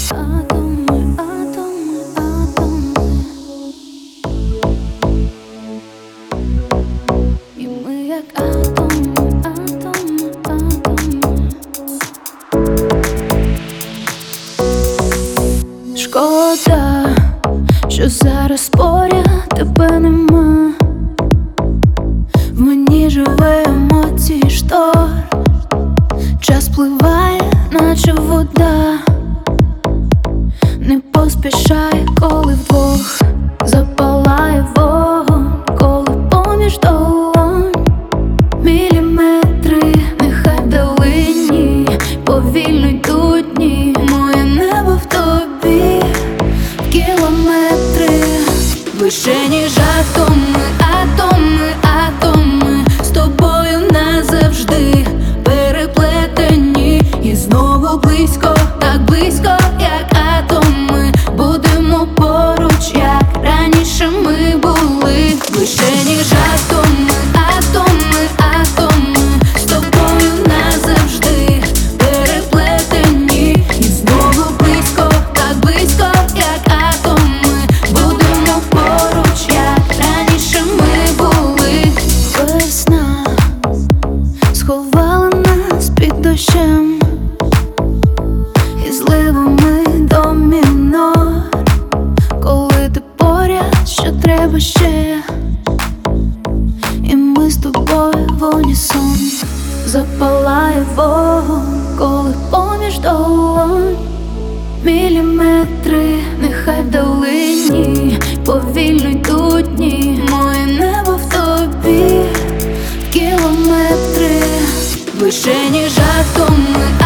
атоми, атоми, атоми. І ми як атоми, атоми, атоми. Шкода, що зараз поряд тебе нема. В мені живе емоції штор. Час пливає, наче вода. Не поспішай, коли вдвох запалає вогонь, коли поміж долонь міліметри, нехай вдалині повільно йдуть дні. Моє небо в тобі, кілометри, вище ніж атоми, атоми, атоми. З тобою назавжди переплетені і знову близько, так близько, як атоми. Будемо поруч, як раніше ми були. Вище ніж атоми, атоми, атоми. З тобою назавжди переплетені і знову близько, так близько, як атоми. Будемо поруч, як раніше ми були. Весна сховала нас під дощем і зливами до мінор. Коли ти поряд, що треба ще, і ми з тобою в унісон. Запалає вогонь, коли поміж долонь міліметри, нехай вдалині повільно йдуть дні. Моє небо в тобі, кілометри, вище ніж атоми.